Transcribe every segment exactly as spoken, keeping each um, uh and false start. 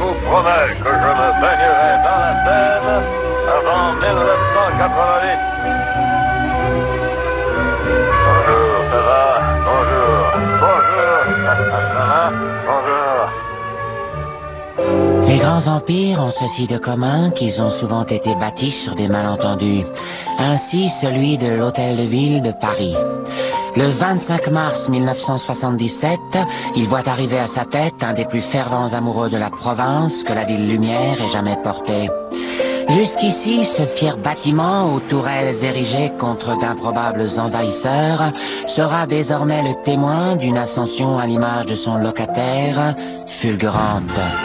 vous promets que je me baignerai dans la Seine avant mille neuf cent quatre-vingt-huit. Bonjour, ça va? Bonjour. Bonjour. Ça va? Bonjour. Les grands empires ont ceci de commun qu'ils ont souvent été bâtis sur des malentendus. Ainsi celui de l'Hôtel de Ville de Paris. Le vingt-cinq mars mille neuf cent soixante-dix-sept, il voit arriver à sa tête un des plus fervents amoureux de la province que la ville lumière ait jamais porté. Jusqu'ici, ce fier bâtiment aux tourelles érigées contre d'improbables envahisseurs sera désormais le témoin d'une ascension à l'image de son locataire, fulgurante.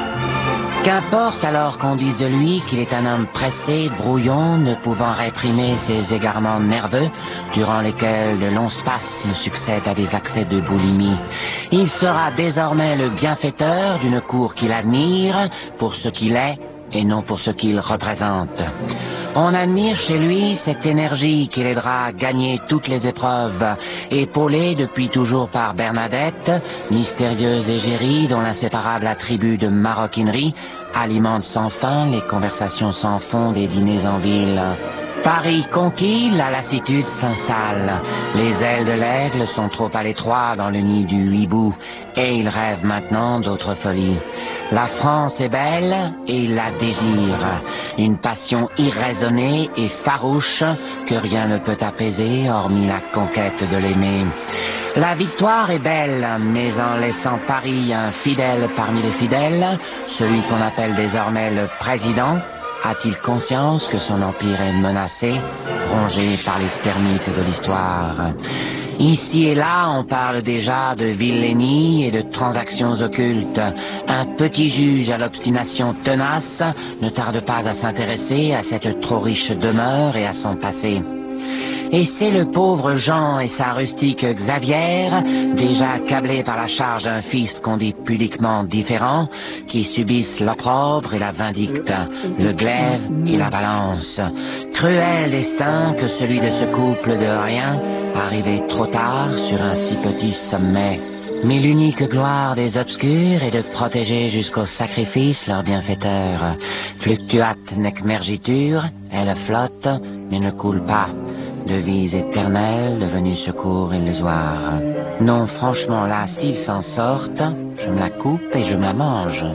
Qu'importe alors qu'on dise de lui qu'il est un homme pressé, brouillon, ne pouvant réprimer ses égarements nerveux, durant lesquels de longs spasmes succèdent à des accès de boulimie. Il sera désormais le bienfaiteur d'une cour qu'il admire pour ce qu'il est et non pour ce qu'il représente. On admire chez lui cette énergie qui l'aidera à gagner toutes les épreuves, épaulée depuis toujours par Bernadette, mystérieuse égérie dont l'inséparable attribut de maroquinerie alimente sans fin les conversations sans fond des dîners en ville. Paris conquis, la lassitude s'installe. Les ailes de l'aigle sont trop à l'étroit dans le nid du hibou, et il rêve maintenant d'autres folies. La France est belle, et il la désire. Une passion irraisonnée et farouche que rien ne peut apaiser, hormis la conquête de l'aimer. La victoire est belle, mais en laissant Paris un fidèle parmi les fidèles, celui qu'on appelle désormais le président, a-t-il conscience que son empire est menacé, rongé par les termites de l'histoire? Ici et là, on parle déjà de vilainie et de transactions occultes. Un petit juge à l'obstination tenace ne tarde pas à s'intéresser à cette trop riche demeure et à son passé. Et c'est le pauvre Jean et sa rustique Xavier, déjà accablés par la charge d'un fils qu'on dit pudiquement différent, qui subissent l'opprobre et la vindicte, le glaive et la balance. Cruel destin que celui de ce couple de rien, arrivé trop tard sur un si petit sommet. Mais l'unique gloire des obscurs est de protéger jusqu'au sacrifice leur bienfaiteur. Fluctuat nec mergitur, elle flotte, mais ne coule pas. Devise éternelle, devenue secours illusoire. Non, franchement, là, s'ils s'en sortent, je me la coupe et je me la mange.